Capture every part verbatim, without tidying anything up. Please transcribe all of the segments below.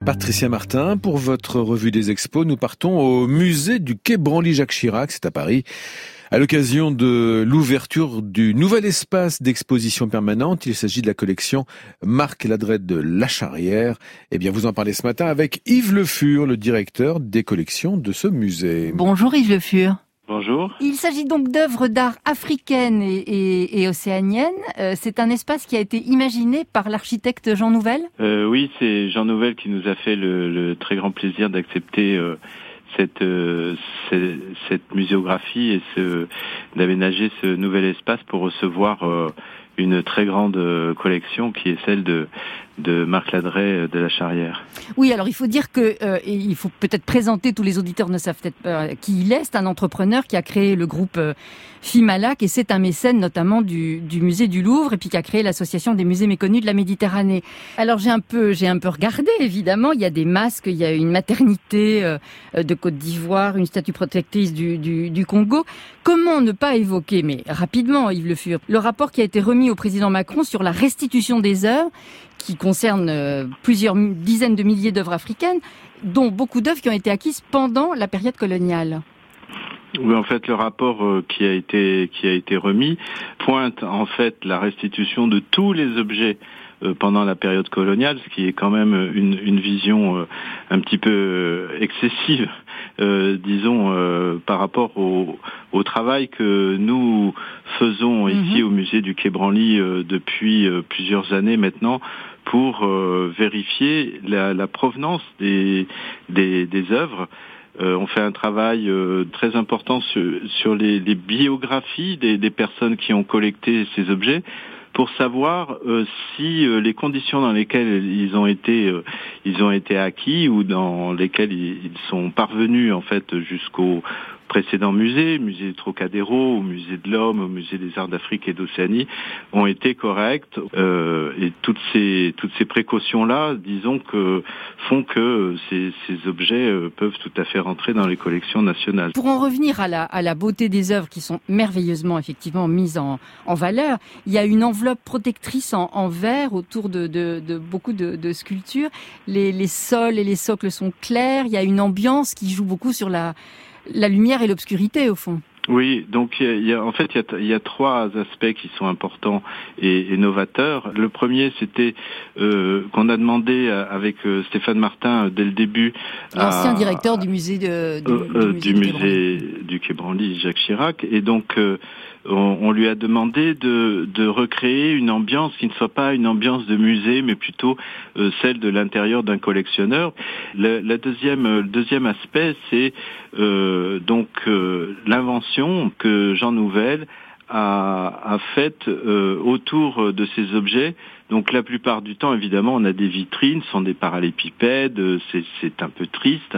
Patricia Martin, pour votre revue des expos, nous partons au musée du quai Branly-Jacques Chirac, c'est à Paris. À l'occasion de l'ouverture du nouvel espace d'exposition permanente, il s'agit de la collection Marc Ladret de La Charrière. Eh bien, vous en parlez ce matin avec Yves Le Fur, le directeur des collections de ce musée. Bonjour Yves Le Fur. Bonjour. Il s'agit donc d'œuvres d'art africaines et, et, et océaniennes. Euh, c'est un espace qui a été imaginé par l'architecte Jean Nouvel. Euh, oui, c'est Jean Nouvel qui nous a fait le, le très grand plaisir d'accepter euh, cette, euh, cette, cette muséographie et ce, d'aménager ce nouvel espace pour recevoir euh, une très grande euh, collection qui est celle de, de Marc Ladret de La Charrière. Oui, alors il faut dire que euh, il faut peut-être présenter, tous les auditeurs ne savent peut-être pas qui il est. C'est un entrepreneur qui a créé le groupe euh, Fimalac et c'est un mécène notamment du, du musée du Louvre et puis qui a créé l'association des musées méconnus de la Méditerranée. Alors j'ai un peu j'ai un peu regardé, évidemment, il y a des masques, il y a une maternité euh, de Côte d'Ivoire, une statue protectrice du, du, du Congo. Comment ne pas évoquer, mais rapidement Yves Le Fur, le rapport qui a été remis au président Macron sur la restitution des œuvres qui concerne euh, plusieurs dizaines de milliers d'œuvres africaines, dont beaucoup d'œuvres qui ont été acquises pendant la période coloniale. Oui, en fait, le rapport euh, qui a été qui a été remis pointe en fait la restitution de tous les objets euh, pendant la période coloniale, ce qui est quand même une, une vision euh, un petit peu euh, excessive, euh, disons, euh, par rapport au, au travail que nous faisons ici mmh. au musée du quai Branly euh, depuis euh, plusieurs années maintenant, pour euh, vérifier la, la provenance des, des, des œuvres. Euh, on fait un travail euh, très important sur, sur les, les biographies des, des personnes qui ont collecté ces objets, pour savoir euh, si euh, les conditions dans lesquelles ils ont été euh, ils ont été acquis ou dans lesquelles ils, ils sont parvenus en fait jusqu'au précédents musées, musée du Trocadéro, au musée de l'Homme, au musée des Arts d'Afrique et d'Océanie, ont été correctes. Euh, et toutes ces toutes ces précautions-là, disons que font que ces, ces objets euh, peuvent tout à fait rentrer dans les collections nationales. Pour en revenir à la à la beauté des œuvres qui sont merveilleusement effectivement mises en en valeur, il y a une enveloppe protectrice en, en verre autour de de, de beaucoup de, de sculptures. Les les sols et les socles sont clairs. Il y a une ambiance qui joue beaucoup sur la la lumière et l'obscurité, au fond. Oui, donc il y a, en fait il y a, il y a trois aspects qui sont importants et, et novateurs. Le premier, c'était euh, qu'on a demandé avec euh, Stéphane Martin dès le début, l'ancien à, directeur du musée de, de, euh, du musée, du, musée du quai Branly, Jacques Chirac, et donc euh, on, on lui a demandé de, de recréer une ambiance qui ne soit pas une ambiance de musée, mais plutôt euh, celle de l'intérieur d'un collectionneur. Le, la deuxième, le deuxième aspect, c'est euh, donc euh, l'invention que Jean Nouvel a, a faite euh, autour de ces objets. Donc la plupart du temps, évidemment, on a des vitrines, ce sont des parallélépipèdes, c'est, c'est un peu triste.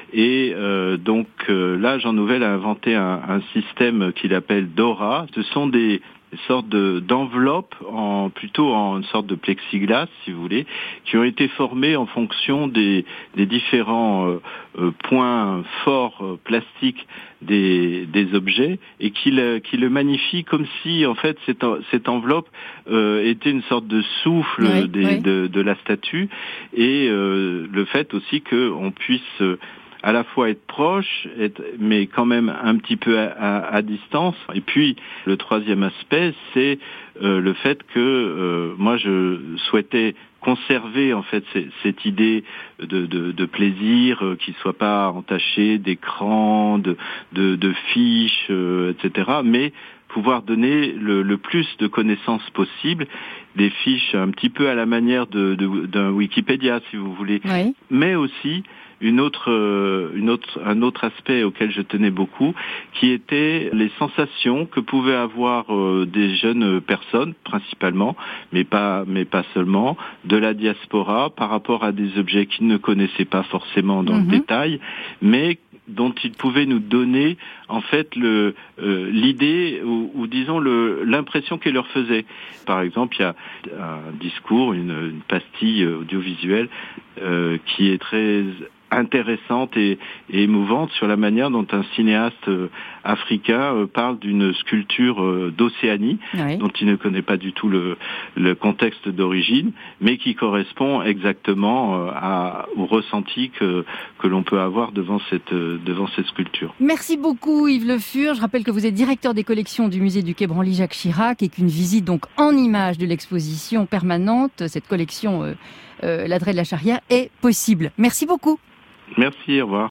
Et euh, donc euh, là, Jean Nouvel a inventé un, un système qu'il appelle Dora. Ce sont des Des sortes de, d'enveloppes, en, plutôt en une sorte de plexiglas, si vous voulez, qui ont été formées en fonction des, des différents euh, euh, points forts euh, plastiques des, des objets et qui le, qui le magnifient comme si, en fait, cette, cette enveloppe euh, était une sorte de souffle oui, des, oui. De, de la statue et euh, le fait aussi qu'on puisse euh, à la fois être proche, être, mais quand même un petit peu à, à, à distance. Et puis, le troisième aspect, c'est euh, le fait que euh, moi, je souhaitais conserver en fait c- cette idée de, de, de plaisir euh, qui ne soit pas entaché d'écran, de, de, de fiches, euh, et cetera, mais pouvoir donner le, le plus de connaissances possible, des fiches un petit peu à la manière de, de, d'un Wikipédia, si vous voulez, oui. mais aussi Une autre, une autre, un autre aspect auquel je tenais beaucoup, qui était les sensations que pouvaient avoir euh, des jeunes personnes, principalement, mais pas, mais pas seulement, de la diaspora par rapport à des objets qu'ils ne connaissaient pas forcément dans mm-hmm. le détail, mais dont ils pouvaient nous donner en fait le euh, l'idée ou, ou disons le l'impression qu'elle leur faisait. Par exemple, il y a un discours, une, une pastille audiovisuelle euh, qui est très intéressante et, et émouvante sur la manière dont un cinéaste euh, africain euh, parle d'une sculpture euh, d'Océanie, oui. dont il ne connaît pas du tout le, le contexte d'origine, mais qui correspond exactement euh, à, au ressenti que, que l'on peut avoir devant cette, euh, devant cette sculpture. Merci beaucoup Yves Le Fur. Je rappelle que vous êtes directeur des collections du musée du Quai Branly Jacques Chirac et qu'une visite donc en images de l'exposition permanente, cette collection euh, euh, L'Adret de la Charrière, est possible. Merci beaucoup. Merci, au revoir.